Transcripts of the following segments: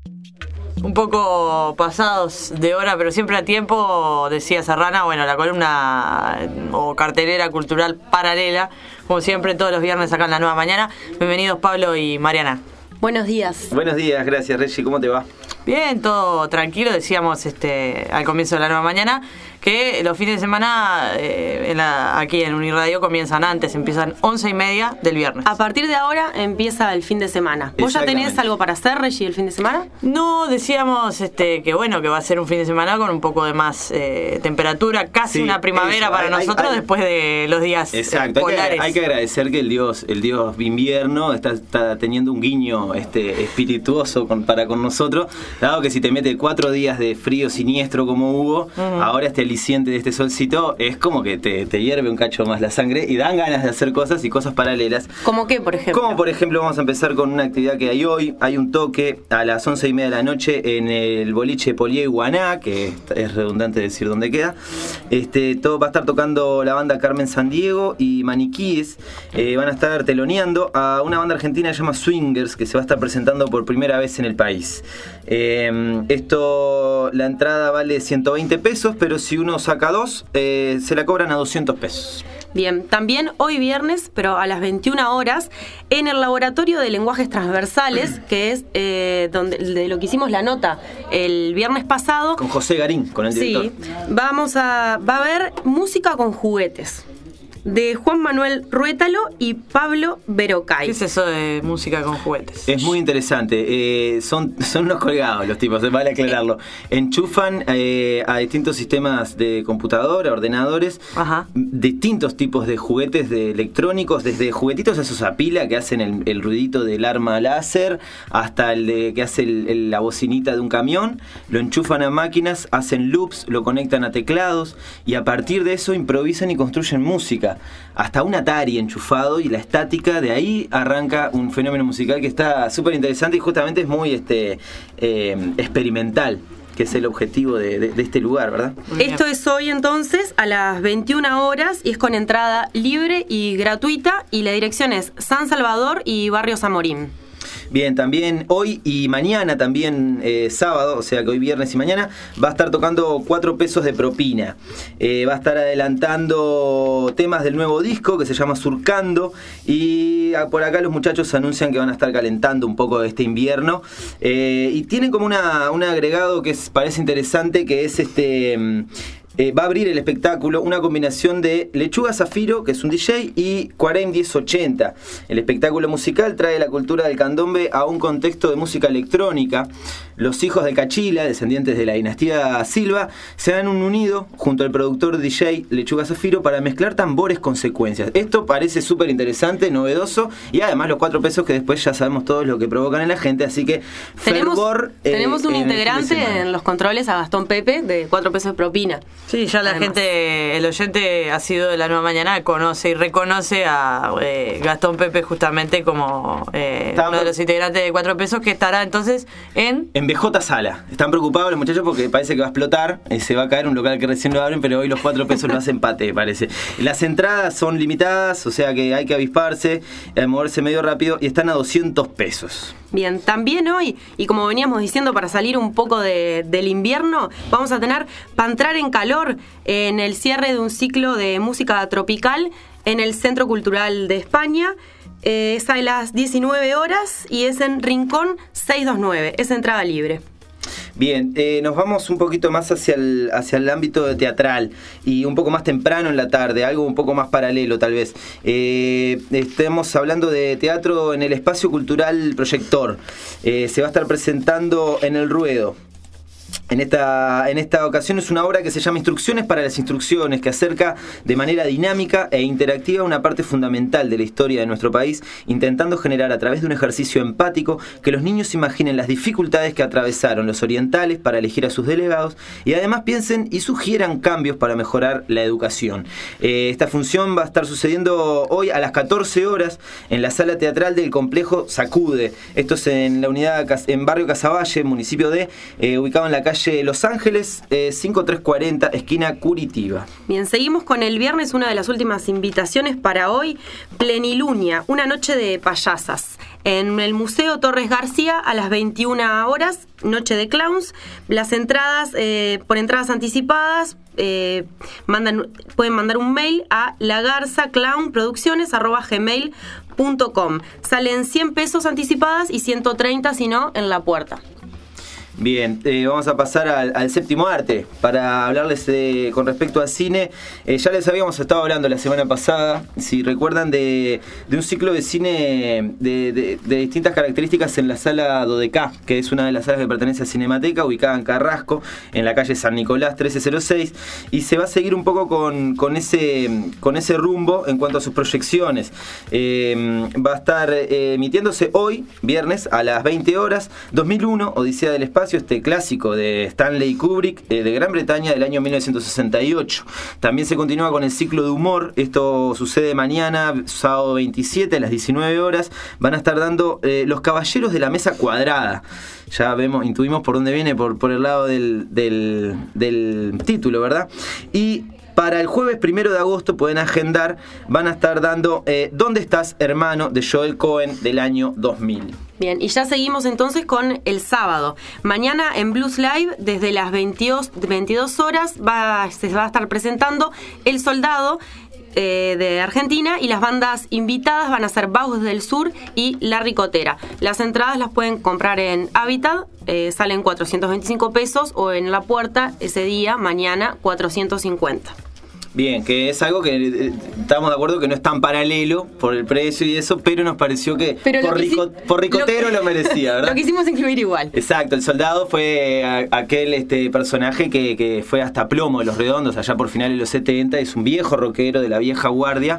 Un poco pasados de hora, pero siempre a tiempo, decía Serrana, bueno, la columna o cartelera cultural paralela, como siempre todos los viernes acá en La Nueva Mañana. Bienvenidos Pablo y Mariana. Buenos días. Buenos días, gracias Reggie, ¿cómo te va? Bien, todo tranquilo, decíamos al comienzo de La Nueva Mañana que los fines de semana aquí en Uniradio comienzan antes, empiezan 11:30 del viernes. A partir de ahora empieza el fin de semana. ¿Vos ya tenés algo para hacer, Reggie, el fin de semana? No, decíamos que bueno, que va a ser un fin de semana con un poco de más temperatura, casi una primavera para nosotros después de los días polares. Hay que agradecer que el dios invierno está teniendo un guiño espirituoso para con nosotros, dado que si te mete 4 días de frío siniestro como hubo, ahora aliciente de este solcito es como que te hierve un cacho más la sangre y dan ganas de hacer cosas y cosas paralelas. ¿Cómo qué, por ejemplo? Como por ejemplo, vamos a empezar con una actividad que hay hoy. Hay un toque a las 11:30 de la noche en el boliche Polié Guaná, que es redundante decir dónde queda. Todo va a estar tocando la banda Carmen Sandiego y Maniquíes. Van a estar teloneando a una banda argentina que se llama Swingers, que se va a estar presentando por primera vez en el país. La entrada vale 120 pesos, pero si uno saca 2, se la cobran a 200 pesos. Bien, también hoy viernes, pero a las 21 horas, en el Laboratorio de Lenguajes Transversales, que es de lo que hicimos la nota el viernes pasado. Con José Garín, con el director. Sí, va a haber música con juguetes, de Juan Manuel Ruétalo y Pablo Berocay. ¿Qué es eso de música con juguetes? Es muy interesante. Son unos colgados los tipos, vale aclararlo. Enchufan a distintos sistemas de computadora, ordenadores, distintos tipos de juguetes electrónicos, desde juguetitos esos a pila que hacen el ruidito del arma láser, hasta el que hace la bocinita de un camión. Lo enchufan a máquinas, hacen loops, lo conectan a teclados y a partir de eso improvisan y construyen música. Hasta un Atari enchufado, y la estática, de ahí arranca un fenómeno musical que está súper interesante y justamente es muy experimental, que es el objetivo de este lugar, ¿verdad? Esto es hoy entonces a las 21 horas y es con entrada libre y gratuita, y la dirección es San Salvador y Barrio Zamorín. Bien, también hoy y mañana, también sábado, o sea que hoy viernes y mañana, va a estar tocando 4 pesos de propina. Va a estar adelantando temas del nuevo disco que se llama Surcando, y por acá los muchachos anuncian que van a estar calentando un poco este invierno. Y tienen como un agregado que parece interesante, que es va a abrir el espectáculo una combinación de Lechuga Zafiro, que es un DJ, y Cuarem 1080. El espectáculo musical trae la cultura del candombe a un contexto de música electrónica. Los hijos de Cachila, descendientes de la dinastía Silva, se han unido junto al productor DJ Lechuga Zafiro para mezclar tambores con secuencias. Esto parece súper interesante, novedoso, y además los 4 pesos que después ya sabemos todos lo que provocan en la gente, así que fervor. Tenemos un integrante en los controles, a Gastón Pepe, de 4 pesos de propina. Sí, ya la gente, el oyente ha sido de La Nueva Mañana, conoce y reconoce a Gastón Pepe justamente como uno de los integrantes de 4 pesos, que estará entonces en BJ Sala. Están preocupados los muchachos porque parece que va a explotar, se va a caer un local que recién lo abren, pero hoy los 4 pesos lo hacen empate, parece. Las entradas son limitadas, o sea que hay que avisparse, moverse medio rápido, y están a 200 pesos. Bien, también hoy, y como veníamos diciendo, para salir un poco del invierno, vamos a tener Pa' Entrar en Calor en el cierre de un ciclo de música tropical en el Centro Cultural de España. Es a las 19 horas y es en Rincón 629, es entrada libre. Bien, nos vamos un poquito más hacia el ámbito teatral y un poco más temprano en la tarde, algo un poco más paralelo tal vez. Estamos hablando de teatro en el Espacio Cultural Proyector. Se va a estar presentando en El Ruedo. En esta ocasión es una obra que se llama Instrucciones para las Instrucciones, que acerca de manera dinámica e interactiva una parte fundamental de la historia de nuestro país, intentando generar a través de un ejercicio empático que los niños imaginen las dificultades que atravesaron los orientales para elegir a sus delegados y además piensen y sugieran cambios para mejorar la educación. Esta función va a estar sucediendo hoy a las 14 horas en la sala teatral del complejo Sacude. Esto es en la unidad en Barrio Casaballe, municipio de, ubicado en la calle Los Ángeles, 5340, esquina Curitiba. Bien, seguimos con el viernes, una de las últimas invitaciones para hoy, Plenilunia, una noche de payasas. En el Museo Torres García a las 21 horas, Noche de Clowns. Las entradas, por entradas anticipadas, pueden mandar un mail a lagarzaclownproducciones@gmail.com. Salen 100 pesos anticipadas y 130 si no en la puerta. Bien, vamos a pasar al séptimo arte para hablarles con respecto al cine. Ya les habíamos estado hablando la semana pasada, si recuerdan, de un ciclo de cine de distintas características en la sala Dodecá, que es una de las salas que pertenece a Cinemateca, ubicada en Carrasco, en la calle San Nicolás 1306, y se va a seguir un poco con ese rumbo en cuanto a sus proyecciones. Va a estar emitiéndose hoy, viernes, a las 20 horas, 2001, Odisea del Espacio, este clásico de Stanley Kubrick, de Gran Bretaña, del año 1968. También se continúa con el ciclo de humor. Esto sucede mañana, sábado 27, a las 19 horas. Van a estar dando Los Caballeros de la Mesa Cuadrada. Ya intuimos por dónde viene, por el lado del título, ¿verdad? Y para el jueves 1 de agosto pueden agendar, van a estar dando ¿Dónde estás, hermano?, de Joel Cohen, del año 2000. Bien, y ya seguimos entonces con el sábado. Mañana en Blues Live, desde las 22 horas, se va a estar presentando El Soldado de Argentina, y las bandas invitadas van a ser Vagos del Sur y La Ricotera. Las entradas las pueden comprar en Habitat, salen 425 pesos, o en la puerta ese día, mañana, 450. Bien, que es algo que estamos de acuerdo que no es tan paralelo por el precio y eso, pero nos pareció que por ricotero lo merecía, ¿verdad? Lo quisimos incluir igual. Exacto, El Soldado fue aquel personaje que fue hasta Plomo de Los Redondos, allá por finales de los 70, es un viejo rockero de la vieja guardia,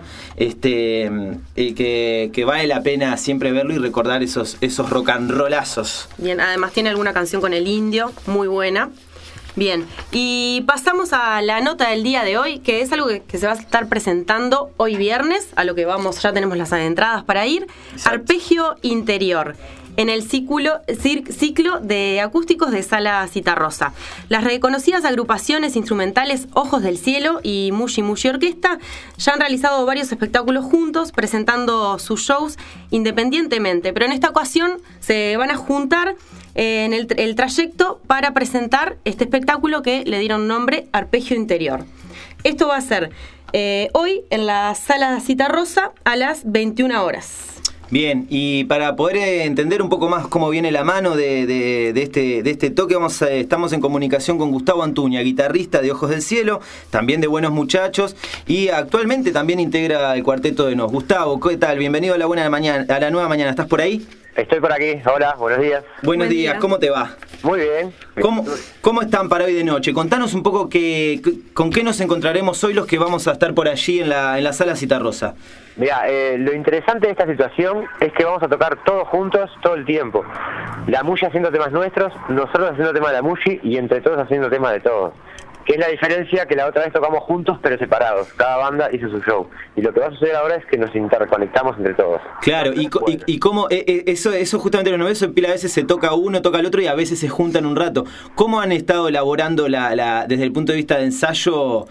que vale la pena siempre verlo y recordar esos rock and rollazos. Bien, además tiene alguna canción con el Indio, muy buena. Bien, y pasamos a la nota del día de hoy, que es algo que se va a estar presentando hoy viernes, a lo que ya tenemos las entradas para ir. Exacto. Arpegio Interior, en el ciclo de acústicos de Sala Citarrosa. Las reconocidas agrupaciones instrumentales Ojos del Cielo y Mushi Mushi Orquesta ya han realizado varios espectáculos juntos, presentando sus shows independientemente, pero en esta ocasión se van a juntar en el trayecto para presentar este espectáculo que le dieron nombre Arpegio Interior. Esto va a ser hoy en la Sala Citarrosa a las 21 horas. Bien, y para poder entender un poco más cómo viene la mano de este toque, estamos en comunicación con Gustavo Antuña, guitarrista de Ojos del Cielo, también de Buenos Muchachos, y actualmente también integra el cuarteto de Nos. Gustavo, ¿qué tal? Bienvenido a la nueva mañana. ¿Estás por ahí? Estoy por aquí. Hola, buenos días. Buenos días, ¿cómo te va? Muy bien. ¿Cómo están para hoy de noche? Contanos un poco con qué nos encontraremos hoy los que vamos a estar por allí en la Sala Citarrosa. Mira, lo interesante de esta situación es que vamos a tocar todos juntos todo el tiempo. La Mushi haciendo temas nuestros, nosotros haciendo temas de la Mushi, y entre todos haciendo temas de todos. Que es la diferencia, que la otra vez tocamos juntos pero separados. Cada banda hizo su show. Y lo que va a suceder ahora es que nos interconectamos entre todos. Claro, y cómo eso justamente lo novedoso, a veces se toca uno, toca el otro, y a veces se juntan un rato. ¿Cómo han estado elaborando desde el punto de vista de ensayo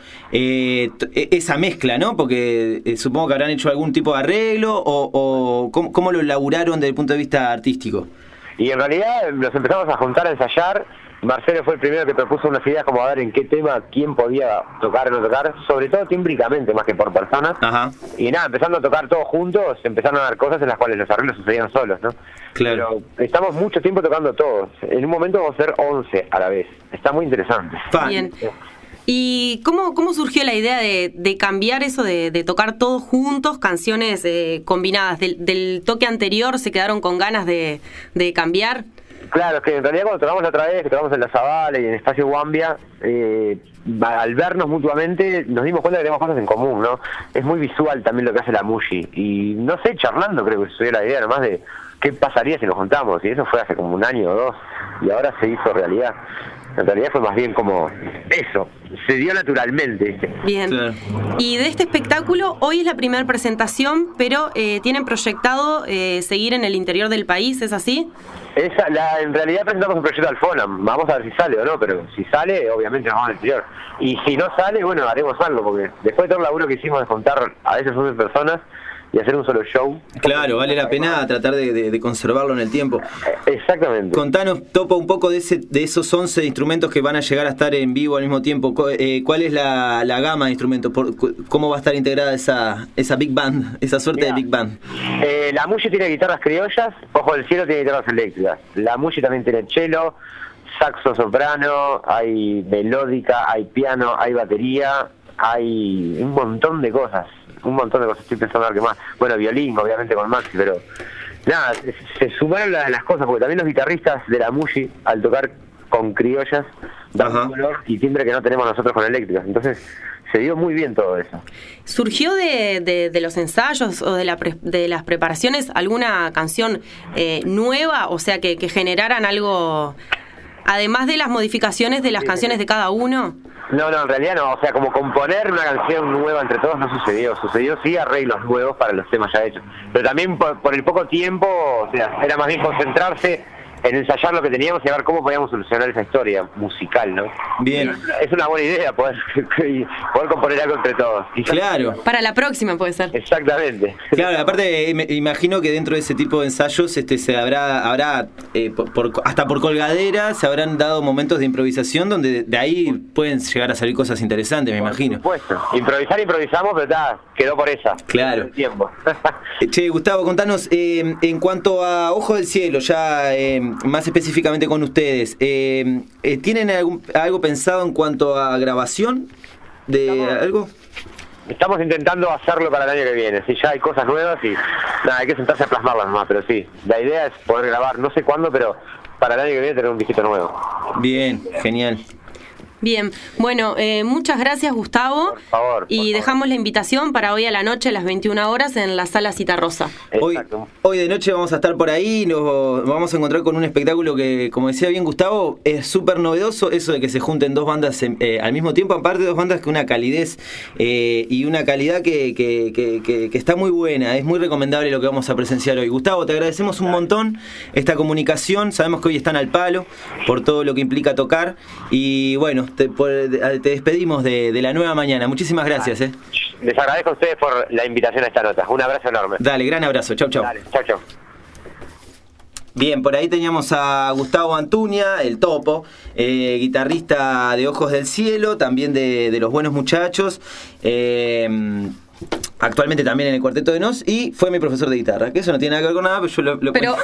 esa mezcla, ¿no? Porque supongo que habrán hecho algún tipo de arreglo, o ¿cómo lo elaboraron desde el punto de vista artístico? Y en realidad nos empezamos a juntar, a ensayar. Marcelo fue el primero que propuso unas ideas como a ver en qué tema quién podía tocar o no tocar, sobre todo tímbricamente más que por personas. Ajá. Y nada, empezando a tocar todos juntos, empezaron a dar cosas en las cuales los arreglos sucedían solos, ¿no? Claro. Pero estamos mucho tiempo tocando todos. En un momento vamos a ser 11 a la vez. Está muy interesante. Bien. ¿Y cómo surgió la idea de cambiar eso de tocar todos juntos, canciones combinadas? ¿Del toque anterior se quedaron con ganas de cambiar? Claro, es que en realidad cuando tocamos la otra vez, que tocamos en La Zabala y en Espacio Guambia, al vernos mutuamente nos dimos cuenta que tenemos cosas en común, ¿no? Es muy visual también lo que hace la Mushi, y no sé, charlando creo que se dio la idea nomás de qué pasaría si nos juntamos, y eso fue hace como un año o dos, y ahora se hizo realidad. En realidad fue más bien como eso, se dio naturalmente. Bien. Claro. Y de este espectáculo, hoy es la primera presentación, pero tienen proyectado seguir en el interior del país, ¿es así? En realidad presentamos un proyecto al FONAM, vamos a ver si sale o no, pero si sale, obviamente nos vamos al interior. Y si no sale, bueno, haremos algo, porque después de todo el laburo que hicimos de juntar a veces 11 personas, y hacer un solo show. Claro, vale la pena tratar de conservarlo en el tiempo. Exactamente. Contanos, Topo, un poco de esos 11 instrumentos que van a llegar a estar en vivo al mismo tiempo. ¿Cuál es la gama de instrumentos? ¿Cómo va a estar integrada esa Big Band, esa suerte de Big Band? La Mushi tiene guitarras criollas, Ojo del Cielo tiene guitarras eléctricas. La Mushi también tiene cello, saxo soprano, hay melódica, hay piano, hay batería, hay un montón de cosas. Estoy pensando a ver qué más. Bueno, violín, obviamente con Maxi, pero nada, se sumaron las cosas, porque también los guitarristas de la Mushi, al tocar con criollas, dan un color y timbre que no tenemos nosotros con eléctricas. Entonces, se dio muy bien todo eso. ¿Surgió de los ensayos o de las preparaciones alguna canción nueva? O sea, que generaran algo, además de las modificaciones de las canciones de cada uno. No, en realidad no. O sea, como componer una canción nueva entre todos no sucedió. Sucedió sí arreglos nuevos para los temas ya hechos. Pero también por el poco tiempo, o sea, era más bien concentrarse en ensayar lo que teníamos y a ver cómo podíamos solucionar esa historia musical, ¿no? Bien. Es una buena idea poder componer algo entre todos. Claro. Para la próxima puede ser. Exactamente. Claro, aparte me imagino que dentro de ese tipo de ensayos se habrá hasta por colgadera se habrán dado momentos de improvisación donde de ahí pueden llegar a salir cosas interesantes, me imagino. Por supuesto. Improvisamos, pero quedó por esa. Claro. El tiempo. Che, Gustavo, contanos, en cuanto a Ojo del Cielo, ya más específicamente con ustedes, ¿tienen algo pensado en cuanto a grabación de algo? Estamos intentando hacerlo para el año que viene. Sí, ya hay cosas nuevas y nada, hay que sentarse a plasmarlas nomás, pero sí, la idea es poder grabar, no sé cuándo, pero para el año que viene tener un disquito nuevo. Bien, genial. Bien, bueno, muchas gracias, Gustavo. Por favor. Y dejamos la invitación para hoy a la noche a las 21 horas en la Sala Citarrosa. Hoy de noche vamos a estar por ahí, nos vamos a encontrar con un espectáculo que, como decía bien Gustavo, es súper novedoso, eso de que se junten dos bandas al mismo tiempo, aparte dos bandas con una calidez y una calidad que está muy buena, es muy recomendable lo que vamos a presenciar hoy. Gustavo, te agradecemos un montón esta comunicación, sabemos que hoy están al palo por todo lo que implica tocar y bueno, te despedimos de la nueva mañana. Muchísimas gracias. Les agradezco a ustedes por la invitación a esta nota. Un abrazo enorme. Dale, gran abrazo. Chau. Dale, chau. Bien, por ahí teníamos a Gustavo Antuña, el Topo, guitarrista de Ojos del Cielo, también de Los Buenos Muchachos. Actualmente también en el Cuarteto de Nos y fue mi profesor de guitarra, que eso no tiene nada que ver con nada, pero yo pero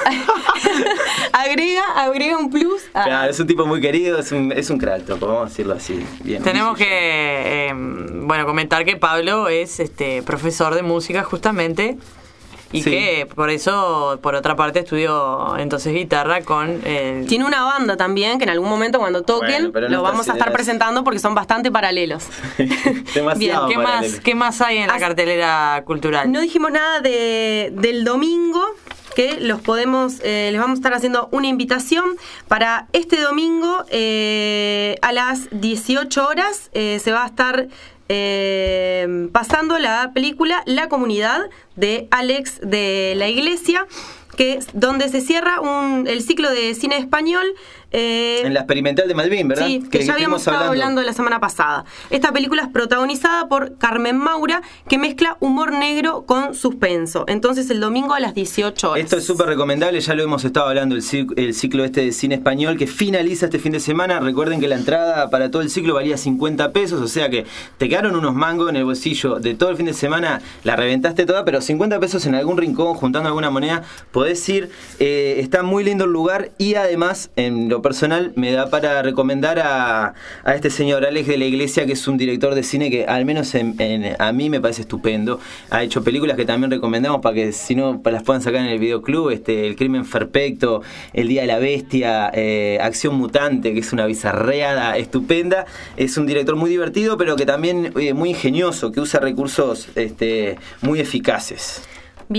agrega un plus. Claro, es un tipo muy querido, es un crack, Topo, vamos a decirlo así. Bien, tenemos que comentar que Pablo es profesor de música justamente y sí, que por eso, por otra parte, estudió entonces guitarra con el... Tiene una banda también, que en algún momento cuando toquen lo vamos a estar presentando porque son bastante paralelos. Demasiado. Bien, ¿qué más hay en la cartelera cultural? No dijimos nada del domingo, que les vamos a estar haciendo una invitación para este domingo a las 18 horas. Se va a estar pasando la película La Comunidad de Alex de la Iglesia, que es donde se cierra el ciclo de cine español. En la Experimental de Malvin, ¿verdad? Sí, que ya habíamos estado hablando la semana pasada. Esta película es protagonizada por Carmen Maura, que mezcla humor negro con suspenso. Entonces el domingo a las 18 horas. Esto es súper recomendable, ya lo hemos estado hablando, el ciclo de cine español que finaliza este fin de semana. Recuerden que la entrada para todo el ciclo valía 50 pesos, o sea que te quedaron unos mangos en el bolsillo de todo el fin de semana, la reventaste toda, pero 50 pesos en algún rincón, juntando alguna moneda, podés ir. Está muy lindo el lugar y además, en lo personal, me da para recomendar a este señor Alex de la Iglesia, que es un director de cine que al menos a mí me parece estupendo. Ha hecho películas que también recomendamos para que si no las puedan sacar en el videoclub, El Crimen Perfecto, El Día de la Bestia, Acción Mutante, que es una bizarreada estupenda. Es un director muy divertido, pero que también muy ingenioso, que usa recursos muy eficaces. Bien,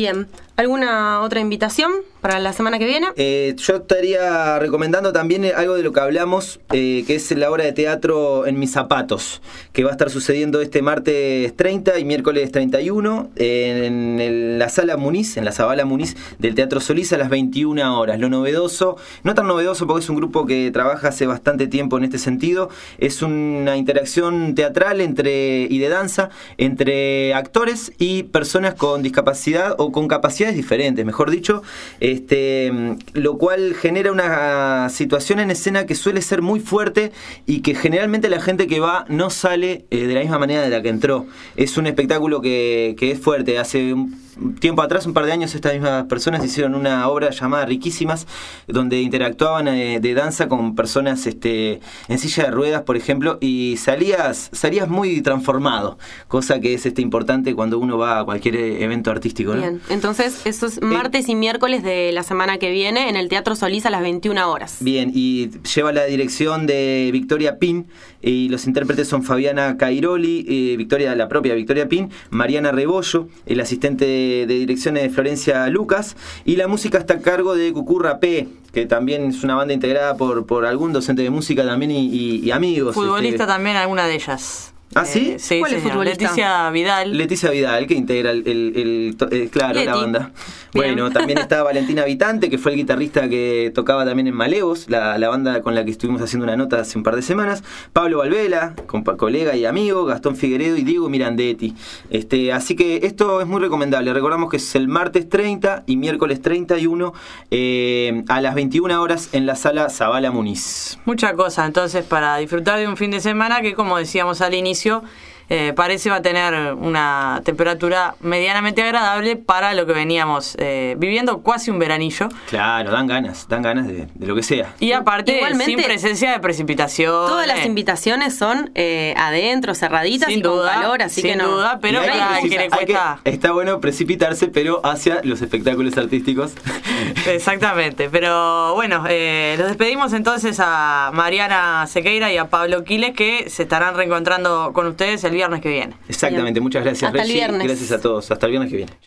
¿Alguna otra invitación para la semana que viene? Yo estaría recomendando también algo de lo que hablamos, que es la obra de teatro En mis zapatos, que va a estar sucediendo este martes 30 y miércoles 31 en la Sala Muniz, en la Zabala Muniz del Teatro Solís a las 21 horas. Lo novedoso, no tan novedoso porque es un grupo que trabaja hace bastante tiempo en este sentido, es una interacción teatral y de danza entre actores y personas con discapacidad o con capacidades diferentes, mejor dicho, lo cual genera una situación en escena que suele ser muy fuerte y que generalmente la gente que va no sale de la misma manera de la que entró. Es un espectáculo que es fuerte. Hace un tiempo atrás, un par de años, estas mismas personas hicieron una obra llamada Riquísimas, donde interactuaban de danza con personas en silla de ruedas, por ejemplo, y salías muy transformado, cosa que es importante cuando uno va a cualquier evento artístico, ¿no? Bien, entonces eso es martes y miércoles de la semana que viene en el Teatro Solís a las 21 horas. Bien, y lleva la dirección de Victoria Pin, y los intérpretes son Fabiana Cairoli, la propia Victoria Pin, Mariana Rebollo, el asistente de dirección de Florencia Lucas, y la música está a cargo de Cucurra P, que también es una banda integrada por algún docente de música también y amigos. Futbolista también, alguna de ellas. ¿Ah, sí? Sí, ¿Cuál es futbolista? Leticia Vidal, que integra claro, Leti. la banda. Bien. Bueno, también está Valentina Vitante, que fue el guitarrista que tocaba también en Malevos, la banda con la que estuvimos haciendo una nota hace un par de semanas. Pablo Valvela, colega y amigo, Gastón Figueredo y Diego Mirandetti. Así que esto es muy recomendable. Recordamos que es el martes 30 y miércoles 31 a las 21 horas en la Sala Zabala Muniz. Mucha cosa, entonces, para disfrutar de un fin de semana que, como decíamos al inicio, parece va a tener una temperatura medianamente agradable para lo que veníamos viviendo, casi un veranillo. Claro, dan ganas de lo que sea. Y aparte, igualmente, sin presencia de precipitación. Todas las invitaciones son adentro, cerraditas sin y duda, con calor, así que no. Sin duda, pero para el que le cuesta. Está bueno precipitarse, pero hacia los espectáculos artísticos. Exactamente, pero bueno, los despedimos entonces a Mariana Sequeira y a Pablo Quiles, que se estarán reencontrando con ustedes el viernes que viene. Exactamente, muchas gracias, Hasta el Reggie. viernes. Gracias a todos. Hasta el viernes que viene.